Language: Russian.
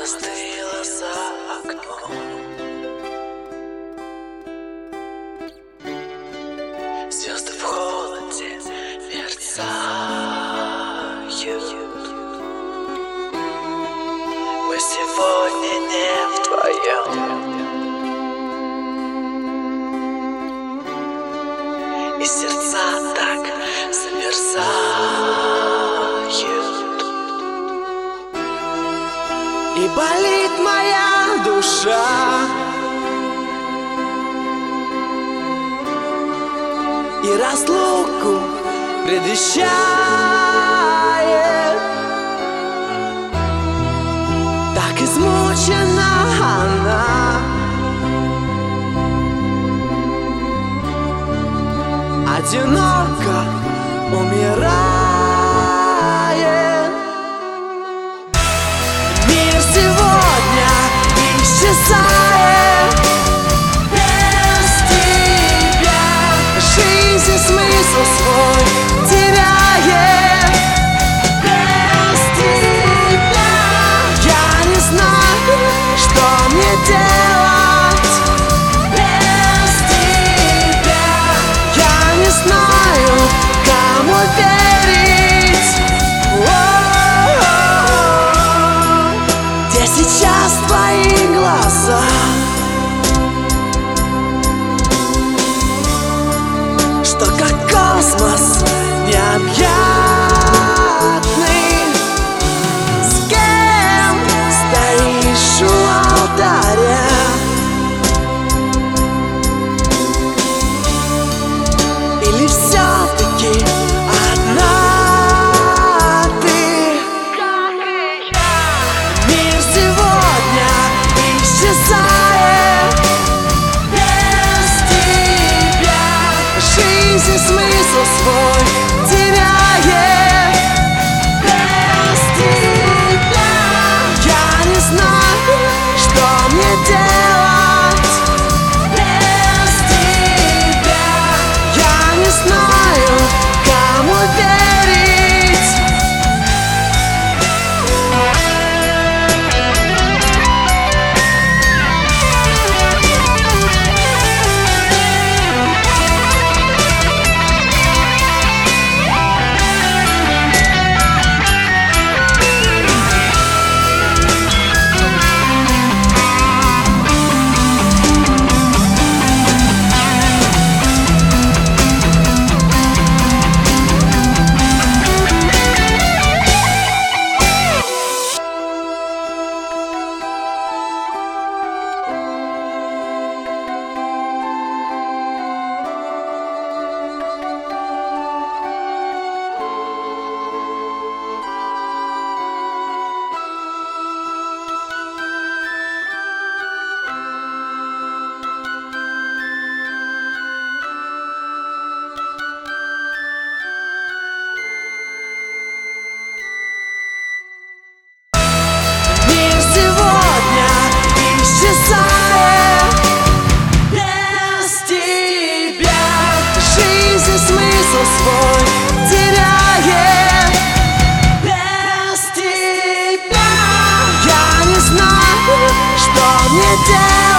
застыла за окном. Звезды в холоде мерцают. Мы сегодня не вдвоем. И сердца так замерзают. И болит моя душа. И разлуку предвещает. Так измучена она. Одиноко умирает. Мир сегодня исчезает. Без тебя жизнь смысл свой теряет. Без тебя я не знаю, что мне делать. Без тебя я не знаю, кому верить. Где сейчас твои глаза? Что как космос необъятный. С кем стоишь у алтаря? Или все-таки одна ты? Мир сегодня исчезает. Без тебя жизнь смысл свой теряет. Без тебя я не знаю, что мне делать. Без тебя я не знаю, кому верить. Мир сегодня исчезает. Без тебя жизнь смысл свой теряет. Без тебя я не знаю, что мне делать.